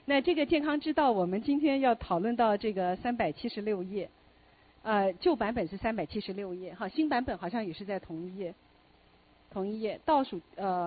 那这个健康之道，我们今天要讨论到这个376页，旧版本是376页，哈，新版本好像也是在同一页，倒数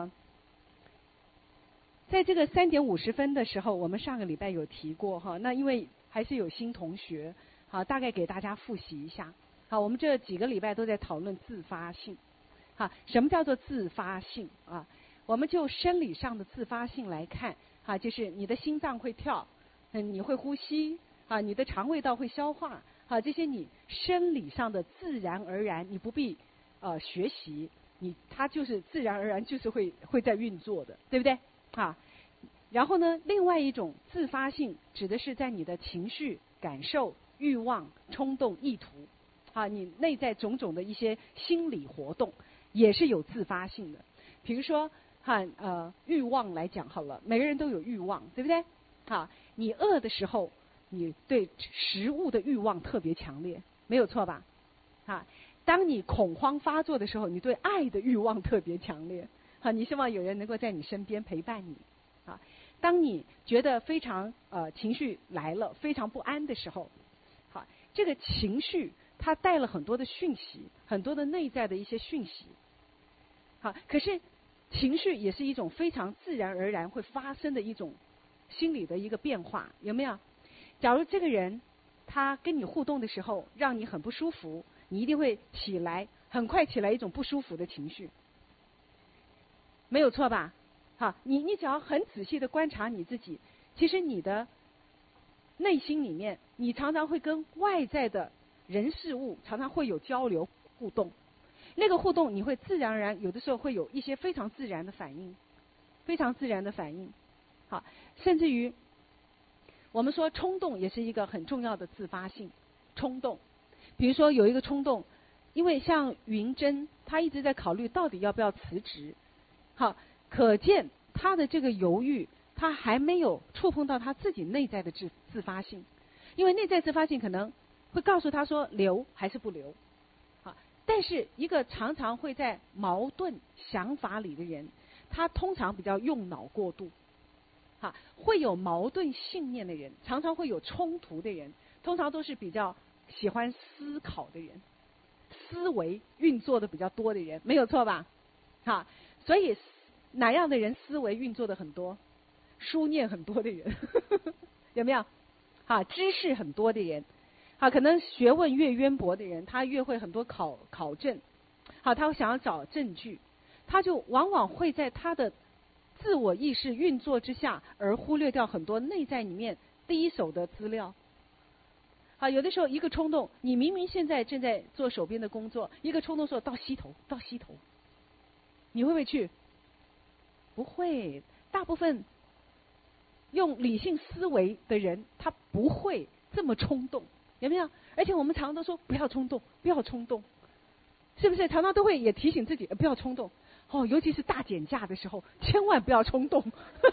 在这个3点50分的时候，我们上个礼拜有提过哈，那因为还是有新同学，好，大概给大家复习一下。好，我们这几个礼拜都在讨论自发性，好，什么叫做自发性啊？我们就生理上的自发性来看，啊，就是你的心脏会跳，你会呼吸，啊，你的肠胃道会消化，啊，这些你生理上的自然而然，你不必学习，它就是自然而然就是会在运作的，对不对？啊，然后呢，另外一种自发性指的是在你的情绪、感受、欲望、冲动、意图，啊，你内在种种的一些心理活动也是有自发性的。比如说，欲望来讲好了，每个人都有欲望，对不对？啊，你饿的时候，你对食物的欲望特别强烈，没有错吧？啊，当你恐慌发作的时候，你对爱的欲望特别强烈。好，你希望有人能够在你身边陪伴你，啊，当你觉得非常情绪来了，非常不安的时候，好，这个情绪它带了很多的讯息，很多的内在的一些讯息，好，可是情绪也是一种非常自然而然会发生的一种心理的一个变化，有没有？假如这个人他跟你互动的时候让你很不舒服，你一定会很快起来一种不舒服的情绪。没有错吧？好，你只要很仔细的观察你自己，其实你的内心里面，你常常会跟外在的人事物常常会有交流互动，那个互动你会自然而然，有的时候会有一些非常自然的反应，非常自然的反应。好，甚至于我们说冲动也是一个很重要的自发性冲动。比如说有一个冲动，因为像云珍，她一直在考虑到底要不要辞职。好，可见他的这个犹豫，他还没有触碰到他自己内在的自发性，因为内在自发性可能会告诉他说留还是不留。好，但是一个常常会在矛盾想法里的人，他通常比较用脑过度。好，会有矛盾信念的人，常常会有冲突的人，通常都是比较喜欢思考的人，思维运作的比较多的人，没有错吧？好，所以哪样的人思维运作的很多？书念很多的人有没有？好，知识很多的人，好，可能学问越渊博的人，他越会很多考证，好，他会想要找证据，他就往往会在他的自我意识运作之下，而忽略掉很多内在里面第一手的资料。好，有的时候一个冲动，你明明现在正在做手边的工作，一个冲动说到溪头，你会不会去？不会，大部分用理性思维的人，他不会这么冲动，有没有？而且我们常常都说不要冲动，不要冲动，是不是？常常都会也提醒自己不要冲动。哦，尤其是大减价的时候，千万不要冲动，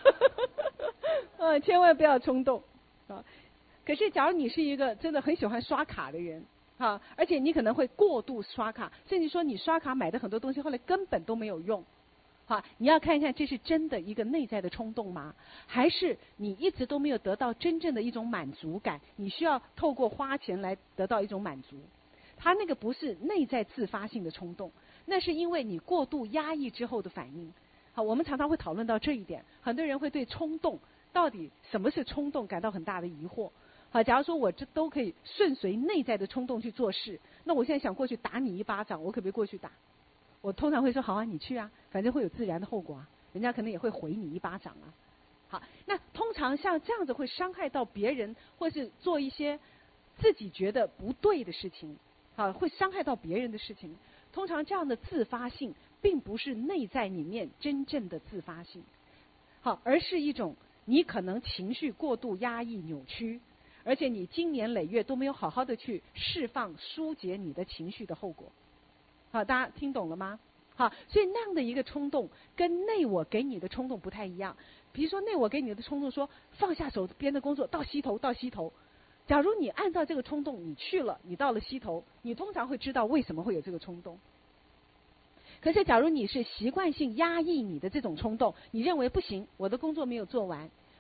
千万不要冲动啊！可是，假如你是一个真的很喜欢刷卡的人啊，而且你可能会过度刷卡，甚至说你刷卡买的很多东西后来根本都没有用。好，你要看一看这是真的一个内在的冲动吗？还是你一直都没有得到真正的一种满足感？你需要透过花钱来得到一种满足。它那个不是内在自发性的冲动，那是因为你过度压抑之后的反应。好，我们常常会讨论到这一点，很多人会对冲动到底什么是冲动感到很大的疑惑。好，假如说我这都可以顺随内在的冲动去做事，那我现在想过去打你一巴掌，我可不可以过去打？我通常会说好啊，你去啊，反正会有自然的后果啊，人家可能也会回你一巴掌啊。好，那通常像这样子会伤害到别人，或是做一些自己觉得不对的事情，好，会伤害到别人的事情。通常这样的自发性，并不是内在里面真正的自发性，好，而是一种你可能情绪过度压抑扭曲，而且你经年累月都没有好好的去释放疏解你的情绪的后果。好，大家听懂了吗？好，所以那样的一个冲动跟内我给你的冲动不太一样。比如说内我给你的冲动说放下手边的工作，到溪头。假如你按照这个冲动你去了，你到了溪头，你通常会知道为什么会有这个冲动。可是假如你是习惯性压抑你的这种冲动，你认为不行，我的工作没有做完，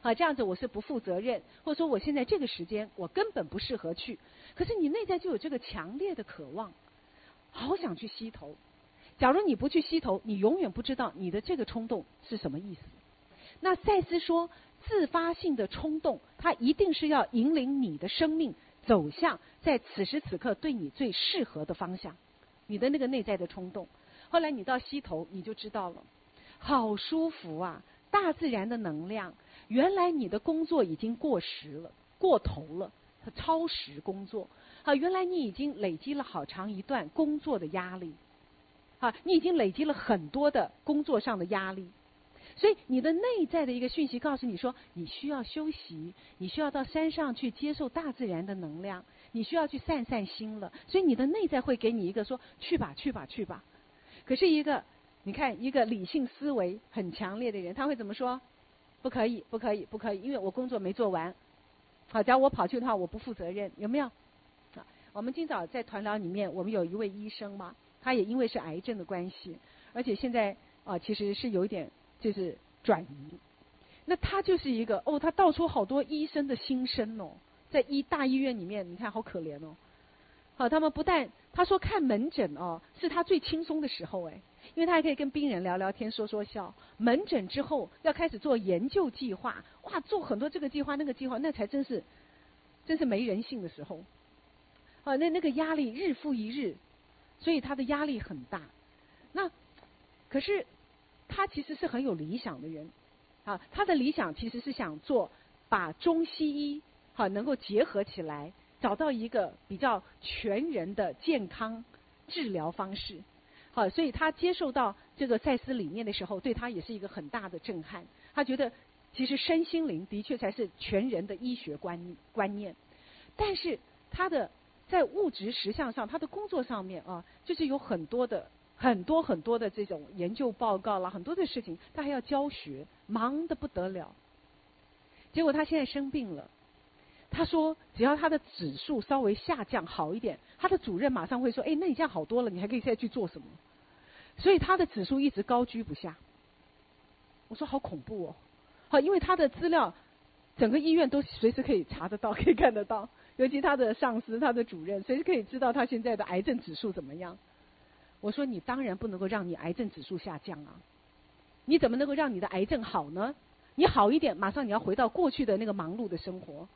这样子我是不负责任，或者说我现在这个时间我根本不适合去。可是你内在就有这个强烈的渴望，好想去溪头。假如你不去溪头，你永远不知道你的这个冲动是什么意思。那赛斯说，自发性的冲动，它一定是要引领你的生命走向在此时此刻对你最适合的方向，你的那个内在的冲动。后来你到溪头，你就知道了，好舒服啊！大自然的能量，原来你的工作已经过时了，过头了，超时工作。原来你已经累积了好长一段工作的压力，你已经累积了很多的工作上的压力。所以你的内在的一个讯息告诉你说，你需要休息，你需要到山上去接受大自然的能量，你需要去散散心了。所以你的内在会给你一个说，去吧去吧去吧。可是你看一个理性思维很强烈的人，他会怎么说？不可以不可以不可以，因为我工作没做完。假如我跑去的话，我不负责任，有没有？我们今早在团疗里面，我们有一位医生嘛，他也因为是癌症的关系，而且现在其实是有一点就是转移。那他就是一个他道出好多医生的心声哦，在大医院里面，你看好可怜哦。他们不但他说看门诊是他最轻松的时候因为他还可以跟病人聊聊天说说笑。门诊之后要开始做研究计划，做很多这个计划那个计划，那才真是没人性的时候。那个压力日复一日，所以他的压力很大。那可是他其实是很有理想的人他的理想其实是想把中西医能够结合起来，找到一个比较全人的健康治疗方式。所以他接受到这个赛斯理念的时候，对他也是一个很大的震撼。他觉得其实身心灵的确才是全人的医学观念。但是他的在物质实相上，他的工作上面就是有很多的这种研究报告啦，很多的事情，他还要教学，忙得不得了。结果他现在生病了，他说只要他的指数稍微下降好一点，他的主任马上会说，那你这样好多了，你还可以再去做什么？所以他的指数一直高居不下。我说好恐怖因为他的资料整个医院都随时可以查得到，可以看得到，尤其他的上司他的主任随时可以知道他现在的癌症指数怎么样。我说你当然不能够让你癌症指数下降啊，你怎么能够让你的癌症好呢？你好一点，马上你要回到过去的那个忙碌的生活。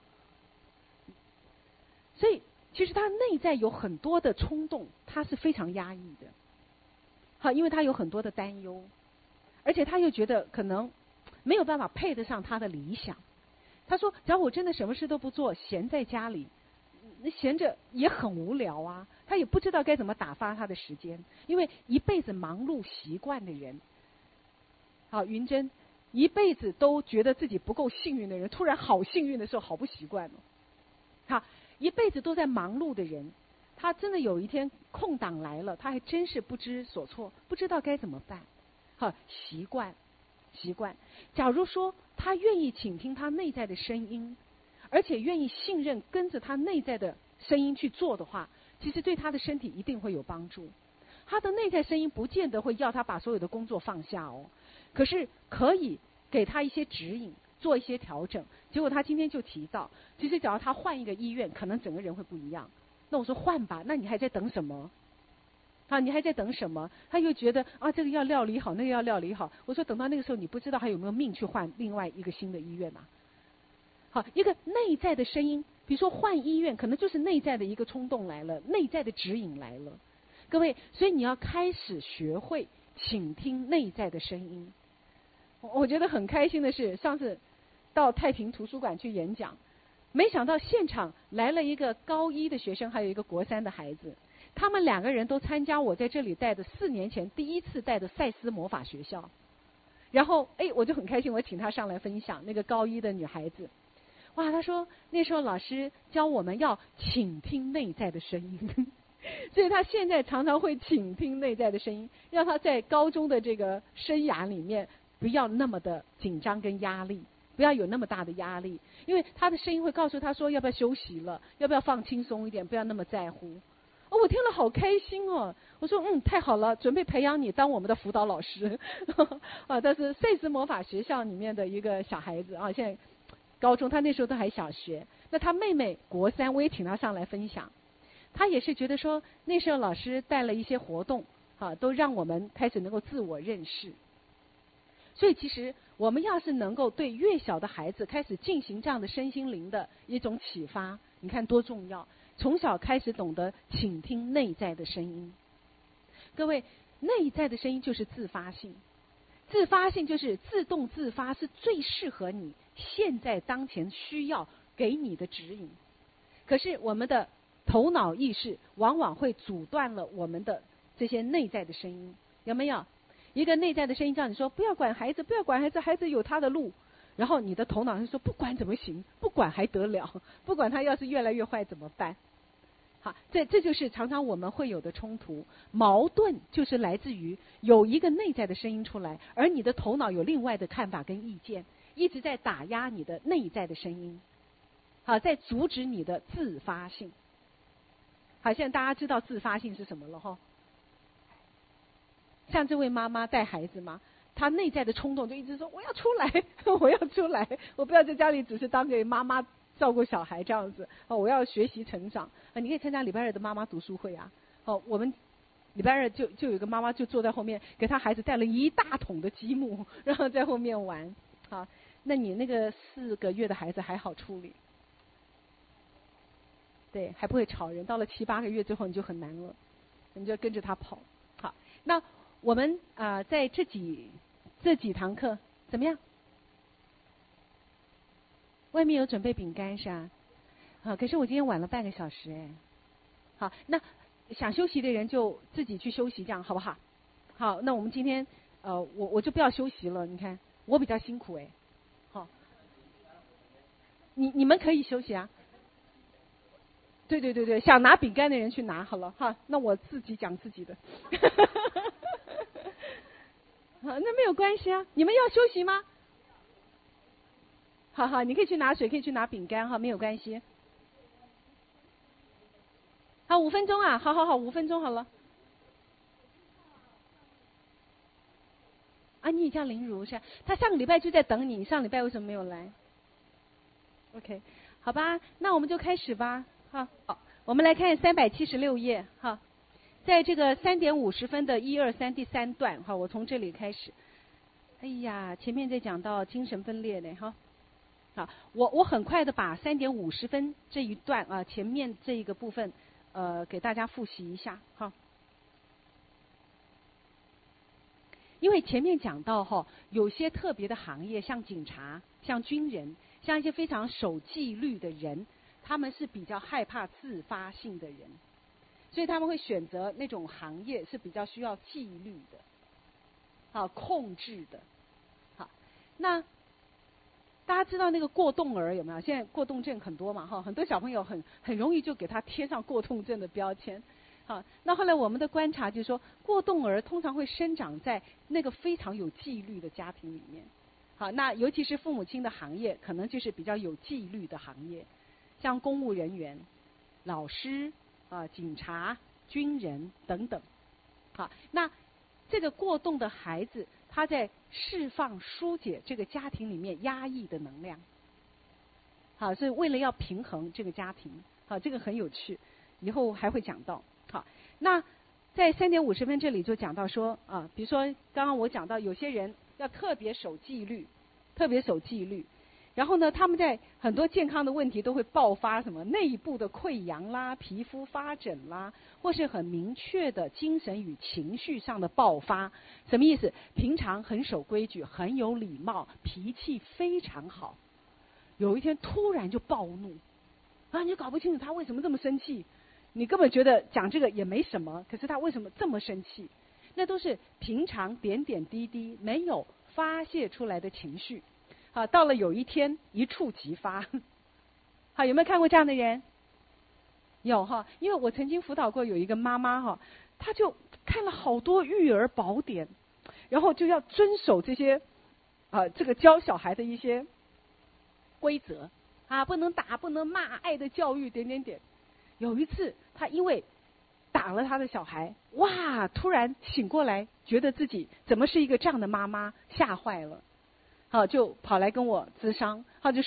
所以其实他内在有很多的冲动，他是非常压抑的因为他有很多的担忧，而且他又觉得可能没有办法配得上他的理想。他说只要我真的什么事都不做，闲在家里，那闲着也很无聊啊，他也不知道该怎么打发他的时间。因为一辈子忙碌习惯的人云珍一辈子都觉得自己不够幸运的人，突然好幸运的时候好不习惯一辈子都在忙碌的人，他真的有一天空档来了，他还真是不知所措，不知道该怎么办习惯。假如说他愿意倾听他内在的声音，而且愿意信任跟着他内在的声音去做的话，其实对他的身体一定会有帮助。他的内在声音不见得会要他把所有的工作放下可是可以给他一些指引，做一些调整。结果他今天就提到，其实只要他换一个医院，可能整个人会不一样。那我说换吧，那你还在等什么你还在等什么？他又觉得这个要料理好，那个要料理好。我说等到那个时候，你不知道还有没有命去换另外一个新的医院一个内在的声音，比如说换医院，可能就是内在的一个冲动来了，内在的指引来了。各位，所以你要开始学会倾听内在的声音。我觉得很开心的是，上次到太平图书馆去演讲，没想到现场来了一个高一的学生，还有一个国3的孩子。他们2个人都参加我在这里带的4年前第一次带的赛斯魔法学校。然后我就很开心，我请他上来分享。那个高一的女孩子，她说那时候老师教我们要倾听内在的声音所以他现在常常会倾听内在的声音，让他在高中的这个生涯里面不要那么的紧张跟压力，不要有那么大的压力。因为他的声音会告诉他说要不要休息了，要不要放轻松一点，不要那么在乎。我听了好开心我说太好了，准备培养你当我们的辅导老师他是赛斯魔法学校里面的一个小孩子现在高中，他那时候都还小学。那他妹妹国3，我也请他上来分享。他也是觉得说，那时候老师带了一些活动，都让我们开始能够自我认识。所以其实我们要是能够对越小的孩子开始进行这样的身心灵的一种启发，你看多重要！从小开始懂得倾听内在的声音。各位，内在的声音就是自发性，自发性就是自动自发，是最适合你现在当前需要给你的指引。可是我们的头脑意识往往会阻断了我们的这些内在的声音，有没有？一个内在的声音叫你说不要管孩子，不要管孩子，孩子有他的路。然后你的头脑就说不管怎么行，不管还得了，不管他要是越来越坏怎么办？好，这就是常常我们会有的冲突矛盾，就是来自于有一个内在的声音出来，而你的头脑有另外的看法跟意见，一直在打压你的内在的声音，好，在阻止你的自发性。好，现在大家知道自发性是什么了哈？像这位妈妈带孩子嘛，她内在的冲动就一直说我要出来，我要出来，我不要在家里只是当个妈妈照顾小孩这样子，我要学习成长。你可以参加礼拜日的妈妈读书会啊。我们礼拜日就有一个妈妈就坐在后面，给她孩子带了一大桶的积木，然后在后面玩。好，那你那个4个月的孩子还好处理，对，还不会吵人。到了7、8个月之后你就很难了，你就跟着他跑。好，那我们在这几堂课怎么样？外面有准备饼干是吧？好，可是我今天晚了半个小时哎。好，那想休息的人就自己去休息，这样好不好？好，那我们今天我就不要休息了。你看我比较辛苦哎。好，你们可以休息啊。对，想拿饼干的人去拿好了哈。那我自己讲自己的。好，那没有关系啊。你们要休息吗？好，你可以去拿水，可以去拿饼干哈，没有关系。好，5分钟啊，好，5分钟好了。啊，你也叫林如是吧？他上个礼拜就在等你，你上礼拜为什么没有来 ？OK， 好吧，那我们就开始吧。好，我们来看376页哈，在这个3点50分的1、2、3第3段哈，我从这里开始。哎呀，前面在讲到精神分裂呢哈。好，我很快的把3点50分这一段啊，前面这一个部分给大家复习一下哈。因为前面讲到哈，有些特别的行业，像警察、像军人、像一些非常守纪律的人，他们是比较害怕自发性的人，所以他们会选择那种行业是比较需要纪律的，好控制的。好，那大家知道那个过动儿有没有？现在过动症很多嘛哈，很多小朋友很容易就给他贴上过动症的标签。好，那后来我们的观察就是说，过动儿通常会生长在那个非常有纪律的家庭里面。好，那尤其是父母亲的行业，可能就是比较有纪律的行业，像公务人员、老师警察、军人等等。好，那这个过动的孩子，他在释放、疏解这个家庭里面压抑的能量。好，所以为了要平衡这个家庭，好，这个很有趣，以后还会讲到。好，那在3点50分这里就讲到说比如说刚刚我讲到有些人要特别守纪律，然后呢，他们在很多健康的问题都会爆发什么内部的溃疡啦、皮肤发疹啦，或是很明确的精神与情绪上的爆发。什么意思？平常很守规矩，很有礼貌，脾气非常好，有一天突然就暴怒你就搞不清楚他为什么这么生气。你根本觉得讲这个也没什么，可是他为什么这么生气？那都是平常点点滴滴没有发泄出来的情绪。好，到了有一天一触即发。好，有没有看过这样的人？有哈，因为我曾经辅导过有一个妈妈哈，她就看了好多育儿宝典，然后就要遵守这些这个教小孩的一些规则不能打，不能骂，爱的教育点点点。有一次，他因为打了他的小孩，哇！突然醒过来，觉得自己怎么是一个这样的妈妈，吓坏了。好，就跑来跟我咨商，他就说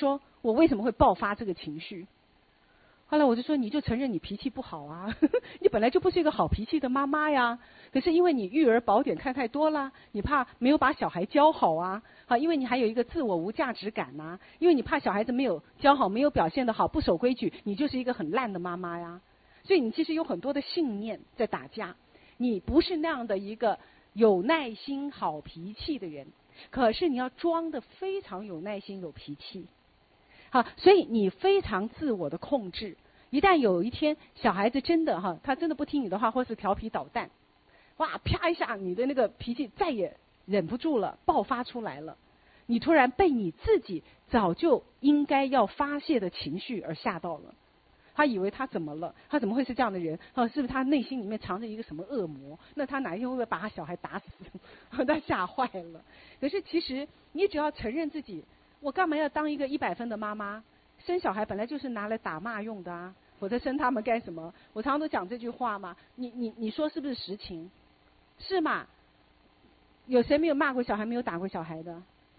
我为什么会爆发这个情绪？后来我就说，你就承认你脾气不好啊，你本来就不是一个好脾气的妈妈呀。可是因为你育儿宝典看太多啦，你怕没有把小孩教好啊，因为你还有一个自我无价值感呐，因为你怕小孩子没有教好，没有表现得好，不守规矩，你就是一个很烂的妈妈呀。所以你其实有很多的信念在打架，你不是那样的一个有耐心、好脾气的人，可是你要装得非常有耐心、有脾气。好，所以你非常自我的控制。一旦有一天小孩子真的他真的不听你的话，或是调皮捣蛋，哇，啪一下，你的那个脾气再也忍不住了，爆发出来了。你突然被你自己早就应该要发泄的情绪而吓到了。他以为他怎么了？他怎么会是这样的人？是不是他内心里面藏着一个什么恶魔？那他哪一天会不会把他小孩打死？他吓坏了。可是其实你只要承认自己，我干嘛要当一个100分的妈妈？生小孩本来就是拿来打骂用的啊，否则生他们干什么？我常常都讲这句话嘛。你说是不是实情？是嘛？有谁没有骂过小孩，没有打过小孩的？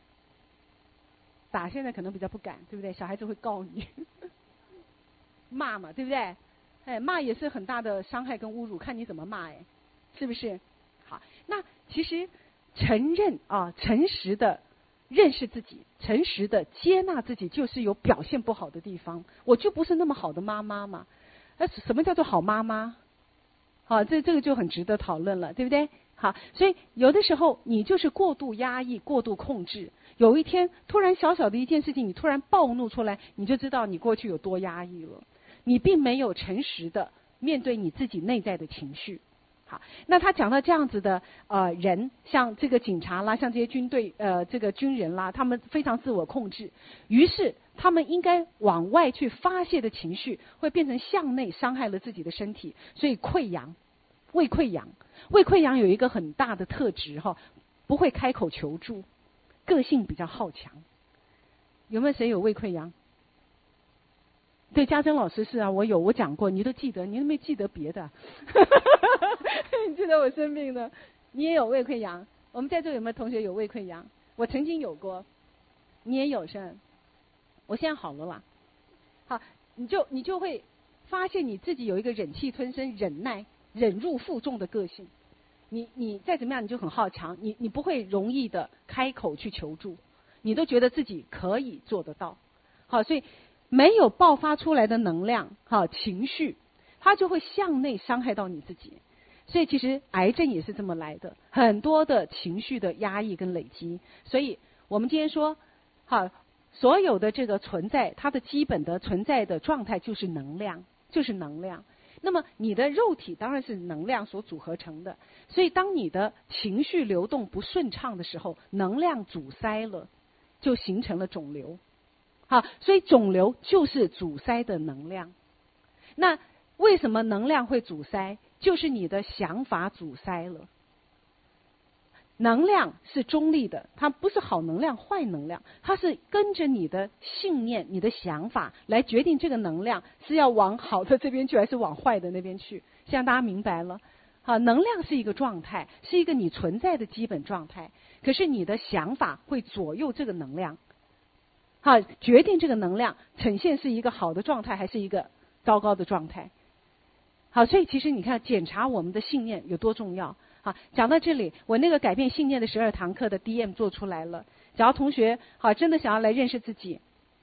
打现在可能比较不敢，对不对？小孩子会告你。骂嘛，对不对？骂也是很大的伤害跟侮辱，看你怎么骂，是不是？好，那其实承认诚实的认识自己，诚实的接纳自己，就是有表现不好的地方。我就不是那么好的妈妈嘛。那什么叫做好妈妈？好，这个就很值得讨论了，对不对？好，所以有的时候你就是过度压抑、过度控制。有一天突然小小的一件事情，你突然暴怒出来，你就知道你过去有多压抑了。你并没有诚实的面对你自己内在的情绪。好，那他讲到这样子的人，像这个警察啦，像这些军队这个军人啦，他们非常自我控制，于是他们应该往外去发泄的情绪，会变成向内伤害了自己的身体，所以溃疡、胃溃疡。胃溃疡有一个很大的特质不会开口求助，个性比较好强。有没有谁有胃溃疡？对，家珍老师是啊，我讲过，你都记得，你都没记得别的。你记得我生病的，你也有胃溃疡。我们在座有没有同学有胃溃疡？我曾经有过，你也有是吧？我现在好了啦。好，你就会发现你自己有一个忍气吞声、忍耐、忍辱负重的个性。你再怎么样，你就很好强，你不会容易的开口去求助，你都觉得自己可以做得到。好，所以没有爆发出来的能量，情绪，它就会向内伤害到你自己。所以其实癌症也是这么来的，很多的情绪的压抑跟累积。所以我们今天说，所有的这个存在，它的基本的存在的状态就是能量，就是能量。那么你的肉体当然是能量所组合成的，所以当你的情绪流动不顺畅的时候，能量阻塞了，就形成了肿瘤。好，所以肿瘤就是阻塞的能量。那为什么能量会阻塞？就是你的想法阻塞了。能量是中立的，它不是好能量、坏能量，它是跟着你的信念、你的想法来决定这个能量是要往好的这边去，还是往坏的那边去。现在大家明白了？好，能量是一个状态，是一个你存在的基本状态。可是你的想法会左右这个能量，好，决定这个能量呈现是一个好的状态，还是一个糟糕的状态。好，所以其实你看，检查我们的信念有多重要。好，讲到这里，我那个改变信念的12堂课的 DM 做出来了。只要同学真的想要来认识自己，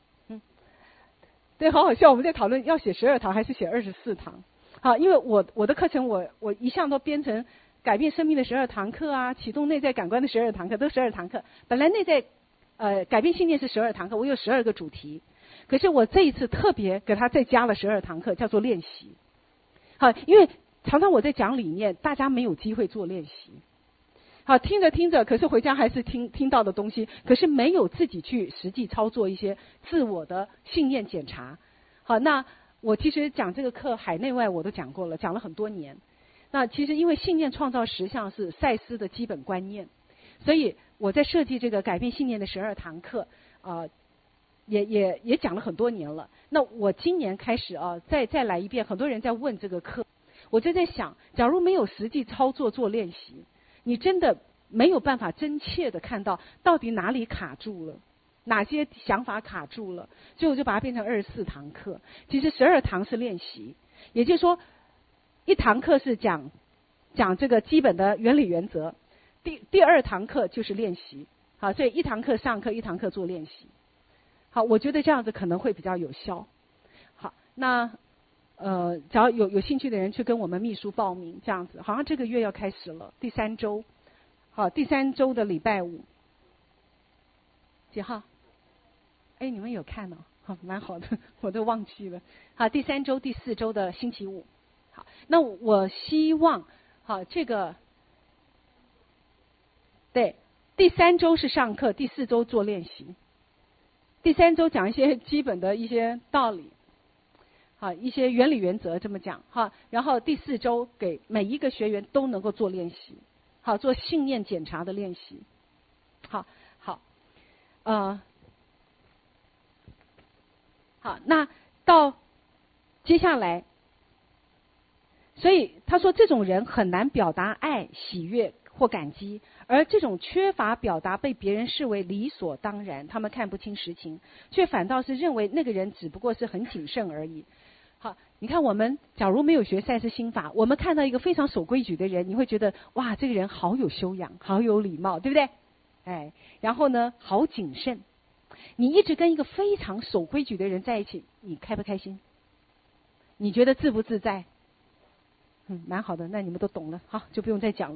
对，好好笑，我们在讨论要写12堂还是写24堂。好，因为我的课程我一向都编成改变生命的12堂课啊，启动内在感官的12堂课，都12堂课。本来内在改变信念是12堂课，我有12个主题，可是我这一次特别给他再加了12堂课，叫做练习。好，因为常常我在讲理念，大家没有机会做练习。好，听着听着，可是回家还是听到的东西，可是没有自己去实际操作一些自我的信念检查。好，那我其实讲这个课海内外我都讲过了，讲了很多年。那其实因为信念创造实相是赛斯的基本观念，所以我在设计这个改变信念的12堂课也讲了很多年了。那我今年开始再来一遍，很多人在问这个课，我就在想，假如没有实际操作做练习，你真的没有办法真切的看到到底哪里卡住了。 哪些想法卡住了，所以我就把它变成24堂课。其实12堂是练习，也就是说一堂课是讲这个基本的原理原则，第2堂课就是练习。好，所以一堂课上课，一堂课做练习。好，我觉得这样子可能会比较有效。好，那只要有兴趣的人去跟我们秘书报名，这样子，好像这个月要开始了，第3周。好，第3周的礼拜5，几号？哎，你们有看哦？好，蛮好的，我都忘记了。好，第3周、第4周的星期5。好，那我希望，好，这个，对，第3周是上课，第4周做练习。第3周讲一些基本的一些道理，好，一些原理原则这么讲哈。然后第4周给每一个学员都能够做练习，好，做信念检查的练习。好，好，那到接下来，所以他说这种人很难表达爱、喜悦或感激，而这种缺乏表达被别人视为理所当然，他们看不清实情，却反倒是认为那个人只不过是很谨慎而已。好，你看我们假如没有学赛斯心法，我们看到一个非常守规矩的人，你会觉得哇，这个人好有修养，好有礼貌，对不对？哎，然后呢，好谨慎。你一直跟一个非常守规矩的人在一起，你开不开心？你觉得自不自在？蛮好的，那你们都懂了，好，就不用再讲了。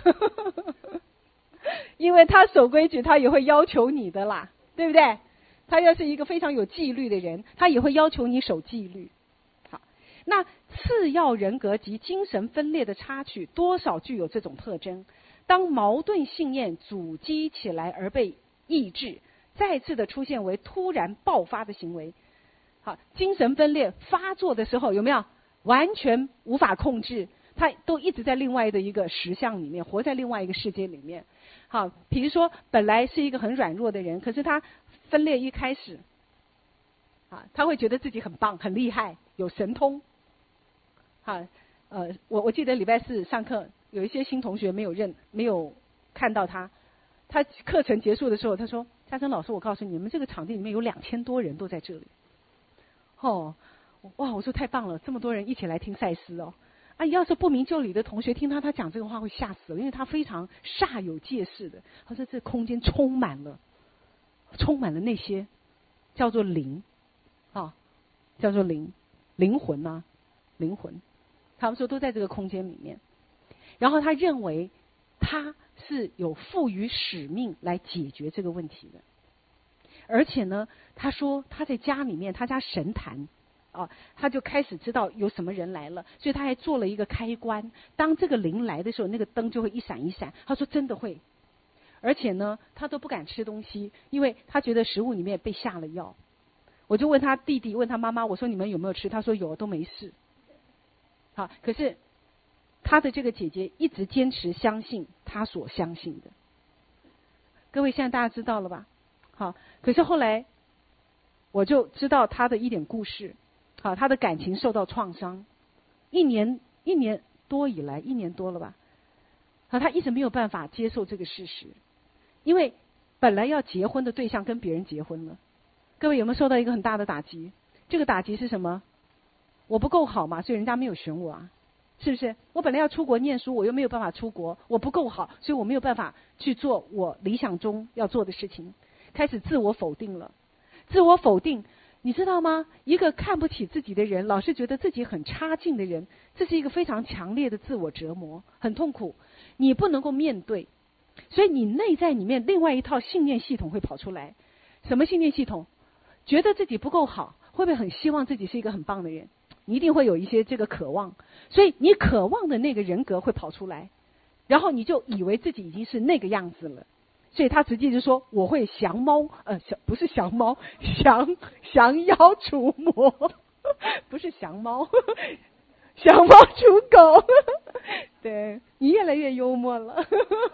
因为他守规矩，他也会要求你的啦，对不对？他要是一个非常有纪律的人，他也会要求你守纪律。好，那次要人格及精神分裂的插曲，多少具有这种特征。当矛盾信念阻击起来而被抑制，再次的出现为突然爆发的行为。好，精神分裂发作的时候，有没有完全无法控制？他都一直在另外的一个实相里面，活在另外一个世界里面。好，比如说本来是一个很软弱的人，可是他分裂一开始，他会觉得自己很棒、很厉害，有神通。好，我记得礼拜4上课，有一些新同学没有看到他。他课程结束的时候，他说：“嘉诚老师，我告诉你们，这个场地里面有2000多人都在这里。”哦，哇！我说太棒了，这么多人一起来听赛斯哦。啊，要是不明就里的同学听他讲这个话会吓死了，因为他非常煞有介事的。他说这空间充满了那些叫做灵，叫做灵魂啊，灵魂。他们说都在这个空间里面。然后他认为他是有赋予使命来解决这个问题的。而且呢，他说他在家里面，他家神坛他就开始知道有什么人来了，所以他还做了一个开关，当这个灵来的时候，那个灯就会一闪一闪。他说真的会，而且呢，他都不敢吃东西，因为他觉得食物里面被下了药。我就问他弟弟，问他妈妈，我说你们有没有吃？他说有，都没事。好，可是他的这个姐姐一直坚持相信他所相信的。各位现在大家知道了吧？好，可是后来我就知道他的一点故事。好，他的感情受到创伤，一年多以来，1年多了吧。好，他一直没有办法接受这个事实，因为本来要结婚的对象跟别人结婚了。各位有没有受到一个很大的打击？这个打击是什么？我不够好嘛，所以人家没有选我啊，是不是？我本来要出国念书，我又没有办法出国，我不够好，所以我没有办法去做我理想中要做的事情，开始自我否定了。自我否定，你知道吗？一个看不起自己的人，老是觉得自己很差劲的人，这是一个非常强烈的自我折磨，很痛苦。你不能够面对，所以你内在里面另外一套信念系统会跑出来。什么信念系统？觉得自己不够好，会不会很希望自己是一个很棒的人？你一定会有一些这个渴望，所以你渴望的那个人格会跑出来，然后你就以为自己已经是那个样子了。所以他直接就说我会降猫，不是降猫，降妖除魔，不是降猫，降猫除狗。对，你越来越幽默了。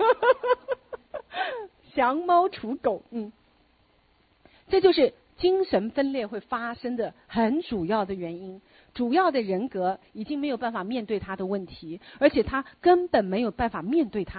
降猫除狗，这就是精神分裂会发生的很主要的原因。主要的人格已经没有办法面对他的问题，而且他根本没有办法面对他自己，所以他去制造另外一个次要的人格。好，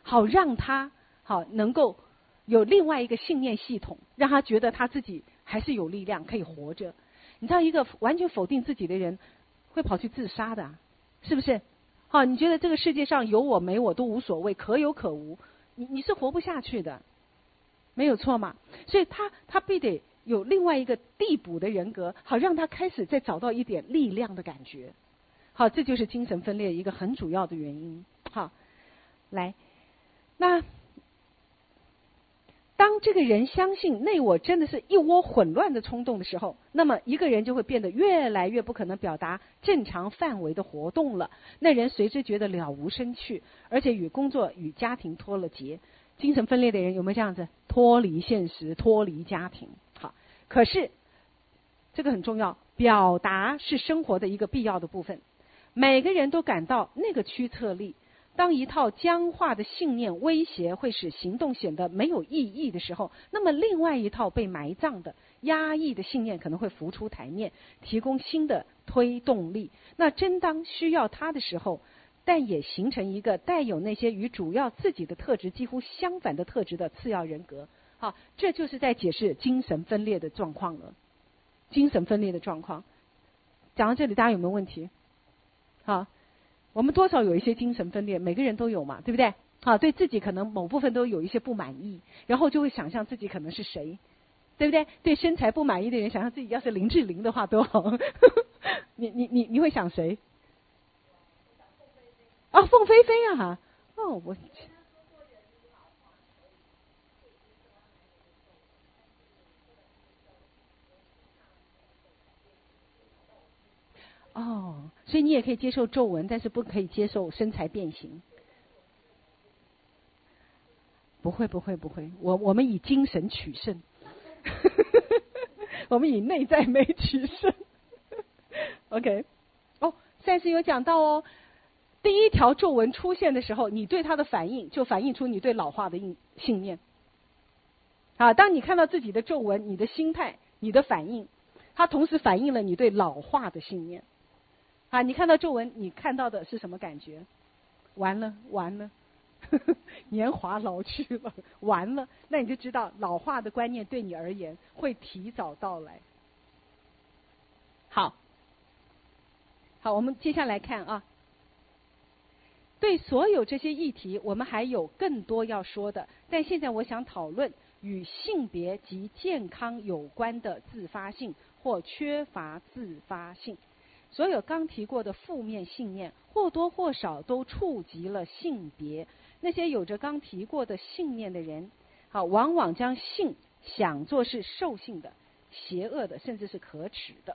好让他好能够有另外一个信念系统，让他觉得他自己还是有力量可以活着。你知道一个完全否定自己的人会跑去自杀的，是不是？好，你觉得这个世界上有我没我都无所谓，可有可无，你是活不下去的，没有错嘛？所以他必得有另外一个递补的人格，好让他开始再找到一点力量的感觉。好，这就是精神分裂一个很主要的原因。好，来，那当这个人相信内我真的是一窝混乱的冲动的时候，那么一个人就会变得越来越不可能表达正常范围的活动了。那人随之觉得了无生趣，而且与工作与家庭脱了节。精神分裂的人有没有这样子？脱离现实，脱离家庭。好，可是这个很重要，表达是生活的一个必要的部分。每个人都感到那个驱策力。当一套僵化的信念威胁会使行动显得没有意义的时候，那么另外一套被埋葬的压抑的信念可能会浮出台面，提供新的推动力。那正当需要它的时候，但也形成一个带有那些与主要自己的特质几乎相反的特质的次要人格。好，这就是在解释精神分裂的状况了。精神分裂的状况讲到这里，大家有没有问题？好，我们多少有一些精神分裂，每个人都有嘛，对不对？好，对自己可能某部分都有一些不满意，然后就会想象自己可能是谁，对不对？对身材不满意的人，想象自己要是林志玲的话多好。你会想谁？啊，凤飞飞啊哈，哦我。哦，所以你也可以接受皱纹，但是不可以接受身材变形。不会不会不会，我们以精神取胜，我们以内在美取胜。OK， 哦，赛斯有讲到哦，第一条皱纹出现的时候，你对它的反应就反映出你对老化的信念。啊，当你看到自己的皱纹，你的心态、你的反应，它同时反映了你对老化的信念。啊，你看到皱纹，你看到的是什么感觉？完了完了。年华老去了，完了，那你就知道老化的观念对你而言会提早到来。好，我们接下来看啊，对所有这些议题，我们还有更多要说的，但现在我想讨论与性别及健康有关的自发性或缺乏自发性。所有刚提过的负面信念，或多或少都触及了性别。那些有着刚提过的信念的人，好，往往将性想作是兽性的、邪恶的，甚至是可耻的。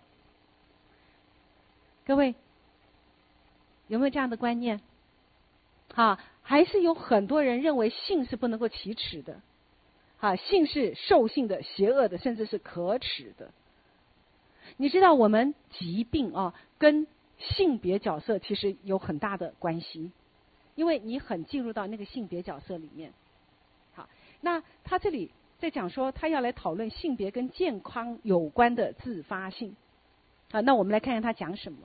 各位有没有这样的观念？好，还是有很多人认为性是不能够启齿的，好，性是兽性的、邪恶的，甚至是可耻的。你知道我们疾病啊，跟性别角色其实有很大的关系，因为你很进入到那个性别角色里面。好，那他这里在讲说，他要来讨论性别跟健康有关的自发性。好，那我们来看看他讲什么。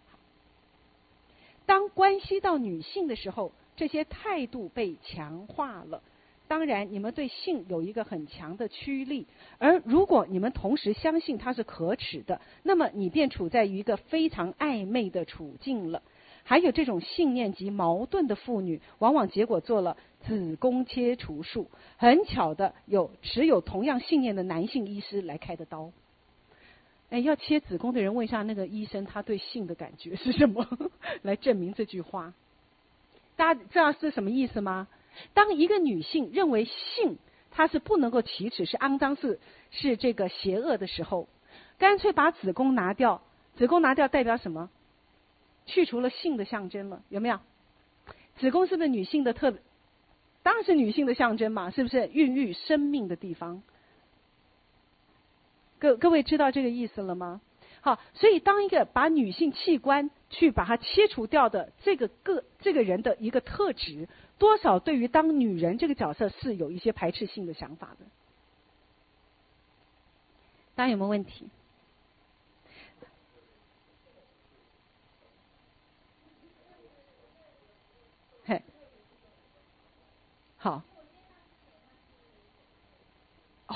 当关系到女性的时候，这些态度被强化了。当然，你们对性有一个很强的驱力，而如果你们同时相信它是可耻的，那么你便处在于一个非常暧昧的处境了。还有这种信念及矛盾的妇女，往往结果做了子宫切除术。很巧的，持有同样信念的男性医师来开的刀。哎，要切子宫的人问一下那个医生，他对性的感觉是什么，来证明这句话。大家知道是什么意思吗？当一个女性认为性它是不能够启齿、是肮脏、是这个邪恶的时候，干脆把子宫拿掉。子宫拿掉代表什么？去除了性的象征了，有没有？子宫是不是女性的当然是女性的象征嘛，是不是？孕育生命的地方。各位知道这个意思了吗？好，所以当一个把女性器官去把它切除掉的这个人的一个特质，多少对于当女人这个角色是有一些排斥性的想法的。大家有没有问题？嘿， 好。哦，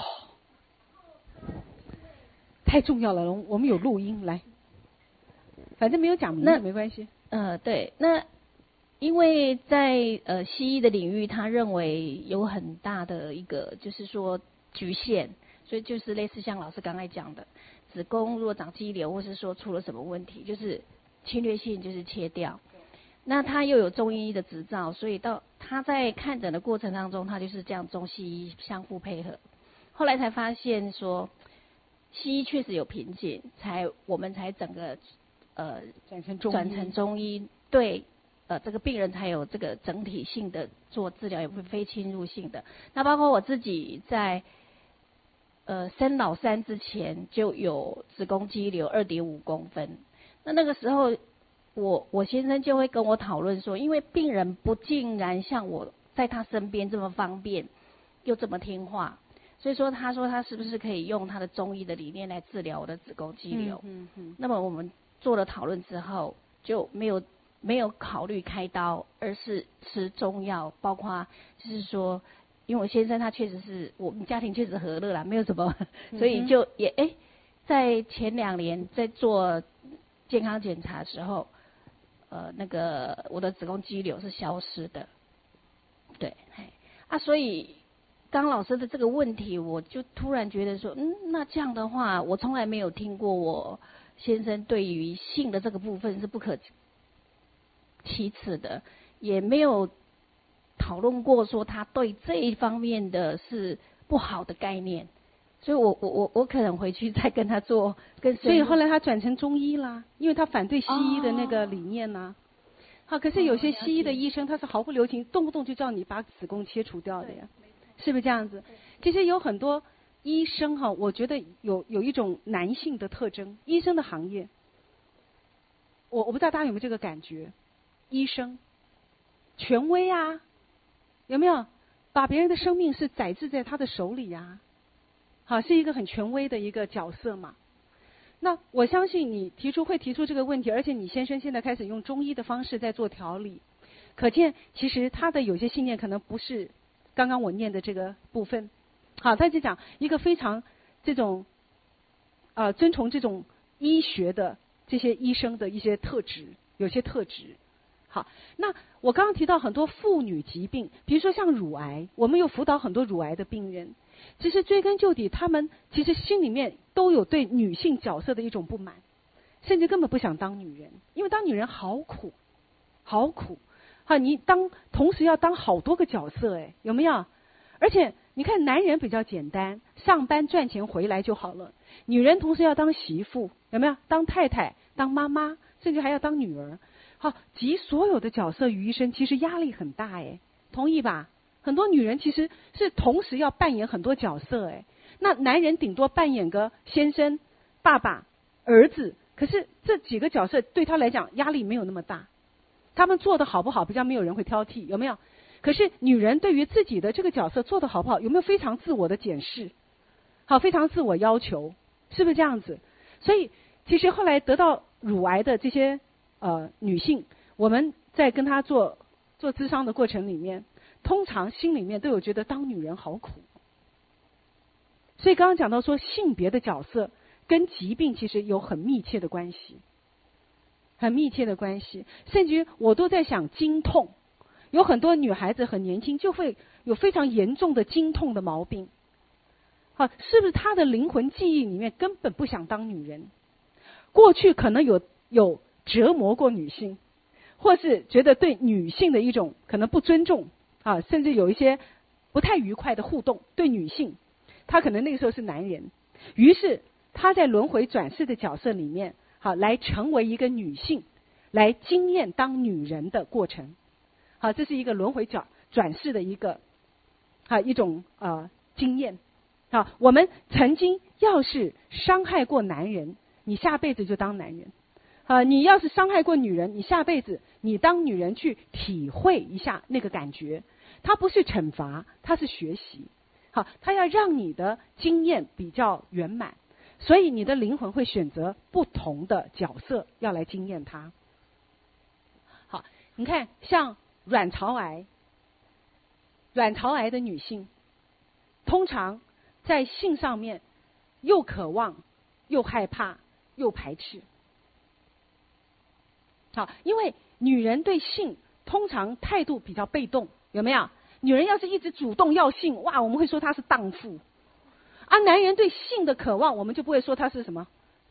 太重要了，我们有录音来，反正没有讲名字没关系。 对，那因为在西医的领域，他认为有很大的一个就是说局限，所以就是类似像老师刚才讲的，子宫如果长肌瘤，或是说出了什么问题，就是侵略性就是切掉。那他又有中医的执照，所以到他在看诊的过程当中，他就是这样中西医相互配合。后来才发现说，西医确实有瓶颈，我们才整个转成中医，对这个病人才有这个整体性的做治疗，也不非侵入性的。那包括我自己在生老三之前就有子宫肌瘤2.5公分，那个时候我先生就会跟我讨论说，因为病人不尽然像我在他身边这么方便又这么听话，所以说他说他是不是可以用他的中医的理念来治疗我的子宫肌瘤。那么我们做了讨论之后，就没有考虑开刀，而是吃中药，包括就是说，因为我先生他确实是我们家庭确实和乐啦，没有什么，所以就也在前2年在做健康检查的时候，那个我的子宫肌瘤是消失的，对，所以刚老师的这个问题，我就突然觉得说，那这样的话，我从来没有听过我先生对于性的这个部分是不可启齿的，也没有讨论过说他对这一方面的是不好的概念，所以我可能回去再跟他做更深入。 所以后来他转成中医啦，因为他反对西医的那个理念呐。好，可是有些西医的医生他是毫不留情，动不动就叫你把子宫切除掉的呀，是不是这样子？其实有很多医生哈，我觉得有一种男性的特征，医生的行业，我不知道大家有没有这个感觉，医生权威啊，有没有？把别人的生命是载置在他的手里呀，好，是一个很权威的一个角色嘛。那我相信你会提出这个问题，而且你先生现在开始用中医的方式在做调理，可见其实他的有些信念可能不是刚刚我念的这个部分。好，他就讲一个非常这种遵从这种医学的这些医生的一些特质，有些特质。好，那我刚刚提到很多妇女疾病，比如说像乳癌，我们有辅导很多乳癌的病人。其实追根究底，他们其实心里面都有对女性角色的一种不满，甚至根本不想当女人，因为当女人好苦，好苦。好，你同时要当好多个角色，有没有？而且你看，男人比较简单，上班赚钱回来就好了。女人同时要当媳妇，有没有？当太太，当妈妈，甚至还要当女儿。好，集所有的角色于一身，其实压力很大，同意吧？很多女人其实是同时要扮演很多角色，那男人顶多扮演个先生、爸爸、儿子，可是这几个角色对他来讲压力没有那么大，他们做得好不好比较没有人会挑剔，有没有？可是女人对于自己的这个角色做得好不好，有没有非常自我的检视？好，非常自我要求，是不是这样子？所以其实后来得到乳癌的这些女性，我们在跟她做咨商的过程里面，通常心里面都有觉得当女人好苦。所以刚刚讲到说性别的角色跟疾病其实有很密切的关系，很密切的关系。甚至于我都在想经痛，有很多女孩子很年轻就会有非常严重的经痛的毛病。好，是不是她的灵魂记忆里面根本不想当女人？过去可能有折磨过女性，或是觉得对女性的一种可能不尊重啊，甚至有一些不太愉快的互动对女性，他可能那个时候是男人，于是他在轮回转世的角色里面，好来成为一个女性，来经验当女人的过程。好，这是一个轮回转世的一种经验。好，我们曾经要是伤害过男人，你下辈子就当男人。你要是伤害过女人，你下辈子你当女人去体会一下那个感觉。它不是惩罚，它是学习。好，它要让你的经验比较圆满，所以你的灵魂会选择不同的角色要来经验它。好，你看像卵巢癌， 卵巢癌的女性，通常在性上面又渴望又害怕又排斥。好，因为女人对性通常态度比较被动，有没有？女人要是一直主动要性，哇，我们会说她是荡妇。而男人对性的渴望，我们就不会说他是什么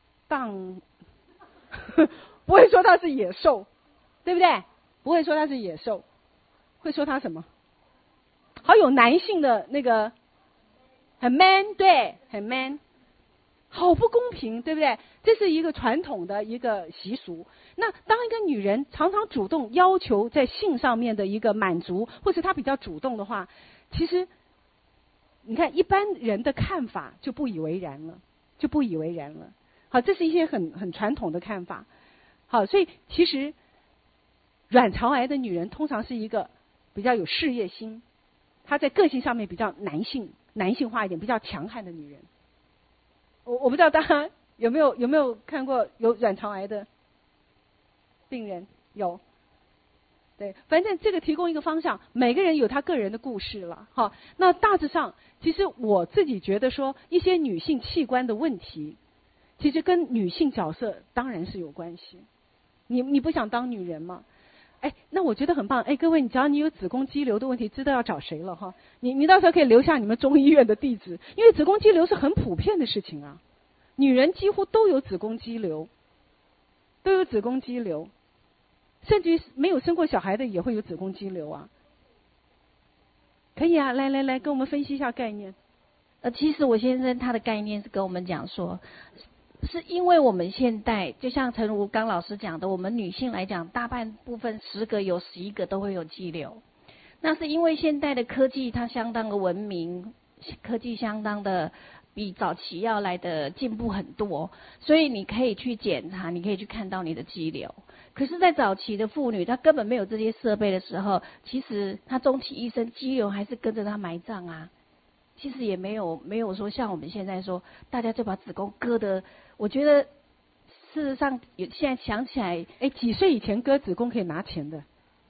不会说他是野兽，对不对？不会说他是野兽，会说他什么？好有男性的那个很 man， 对，很 man， 好不公平，对不对？这是一个传统的一个习俗。那当一个女人常常主动要求在性上面的一个满足，或是她比较主动的话，其实你看一般人的看法就不以为然了，就不以为然了。好，这是一些很传统的看法。好，所以其实卵巢癌的女人通常是一个比较有事业心，她在个性上面比较男性化一点，比较强悍的女人。我不知道大家有没有看过有卵巢癌的病人？有。对，反正这个提供一个方向，每个人有他个人的故事了。好，那大致上，其实我自己觉得说，一些女性器官的问题，其实跟女性角色当然是有关系。你不想当女人吗？哎，那我觉得很棒。哎，各位，只要你有子宫肌瘤的问题，知道要找谁了哈？你到时候可以留下你们中医院的地址，因为子宫肌瘤是很普遍的事情啊，女人几乎都有子宫肌瘤，都有子宫肌瘤。甚至于没有生过小孩的也会有子宫肌瘤啊。可以啊，来，跟我们分析一下概念。 其实我先生他的概念是跟我们讲说，是因为我们现代就像陈如刚老师讲的，我们女性来讲，大半部分10个有11个都会有肌瘤。那是因为现代的科技它相当的文明，科技相当的比早期要来的进步很多，所以你可以去检查，你可以去看到你的肌瘤。可是在早期的妇女，她根本没有这些设备的时候，其实她终其一生肌瘤还是跟着她埋葬啊。其实也没有说像我们现在说，大家就把子宫割的，我觉得事实上现在想起来， 哎，几岁以前割子宫可以拿钱的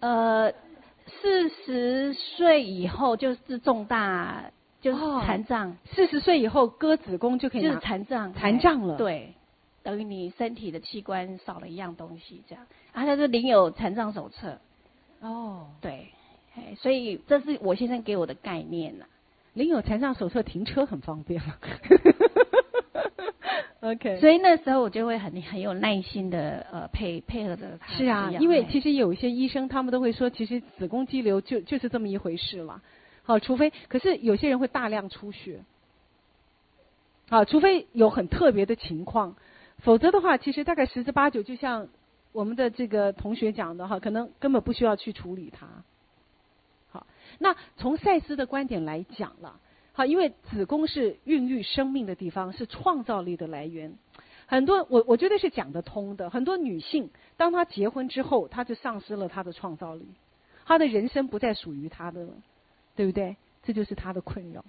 ？40岁以后就是重大，就是残障。 40岁以后割子宫就可以拿， 就是残障了。 对。等于你身体的器官少了一样东西，这样，他就领有残障手册。 哦， 对，所以这是我先生给我的概念啦。 领有残障手册停车很方便了。OK， 所以那时候我就会很有耐心的配合着他。 是啊，因为其实有一些医生他们都会说，其实子宫肌瘤就是这么一回事了。好，除非可是有些人会大量出血。好，除非有很特别的情况。否则的话，其实大概10之8九，就像我们的这个同学讲的哈，可能根本不需要去处理它。好，那从赛斯的观点来讲了，好，因为子宫是孕育生命的地方，是创造力的来源。很多我觉得是讲得通的。很多女性当她结婚之后，她就丧失了她的创造力，她的人生不再属于她的了，对不对？这就是她的困扰。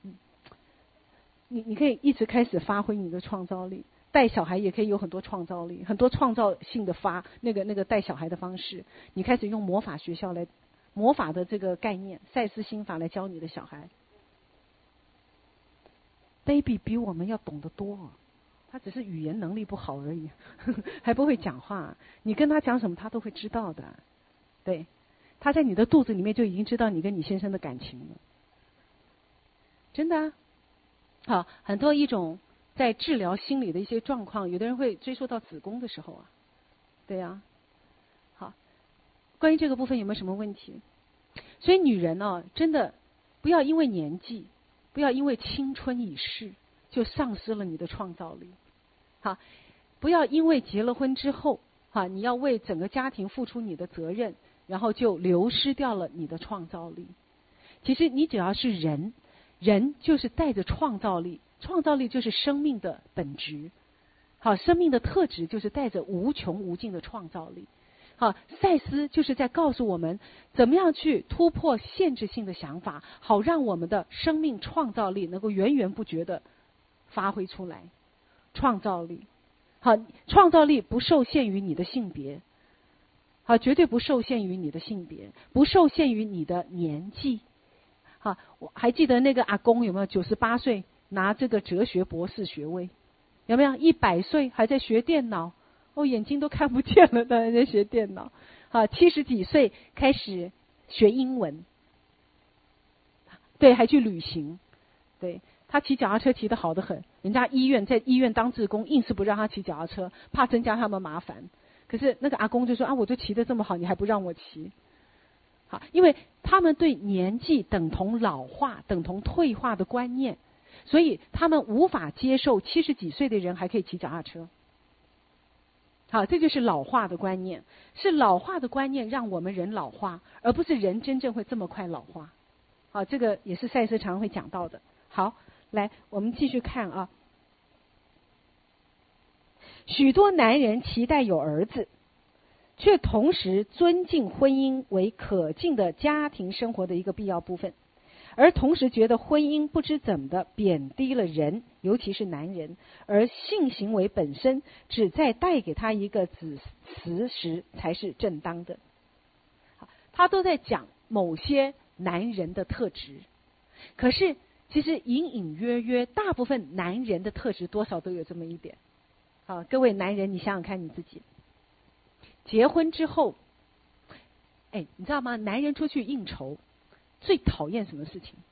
你可以一直开始发挥你的创造力。带小孩也可以有很多创造力，很多创造性的那个带小孩的方式。你开始用魔法学校来魔法的这个概念，赛斯心法来教你的小孩。Baby 比我们要懂得多，他只是语言能力不好而已，还不会讲话。你跟他讲什么，他都会知道的。对，他在你的肚子里面就已经知道你跟你先生的感情了，真的啊。好，很多一种。在治疗心理的一些状况，有的人会追溯到子宫的时候啊，对呀。好，关于这个部分有没有什么问题？所以女人呢，真的不要因为年纪，不要因为青春已逝就丧失了你的创造力。好，不要因为结了婚之后，你要为整个家庭付出你的责任，然后就流失掉了你的创造力。其实你只要是人，人就是带着创造力。创造力就是生命的本质，好，生命的特质就是带着无穷无尽的创造力。好，赛斯就是在告诉我们怎么样去突破限制性的想法，好让我们的生命创造力能够源源不绝的发挥出来。创造力，好，创造力不受限于你的性别，好，绝对不受限于你的性别，不受限于你的年纪， 好，我还记得那个阿公有没有98岁拿这个哲学博士学位？有没有100岁还在学电脑？眼睛都看不见了，当然在学电脑。好，70几岁开始学英文，对，还去旅行。对，他骑脚踏车骑得好得很，人家在医院当志工，硬是不让他骑脚踏车，怕增加他们麻烦。可是那个阿公就说我就骑得这么好，你还不让我骑？好，因为他们对年纪等同老化、等同退化的观念，所以他们无法接受70几岁的人还可以骑脚踏车。好，这就是老化的观念，是老化的观念让我们人老化，而不是人真正会这么快老化。好，这个也是赛斯常会讲到的。好，来，我们继续看啊。许多男人期待有儿子，却同时尊敬婚姻为可敬的家庭生活的一个必要部分，而同时觉得婚姻不知怎么的贬低了人，尤其是男人，而性行为本身只在带给他一个子时才是正当的。他都在讲某些男人的特质，可是其实隐隐约约大部分男人的特质多少都有这么一点。好，各位男人，你想想看你自己结婚之后，你知道吗？男人出去应酬最讨厌什么事情？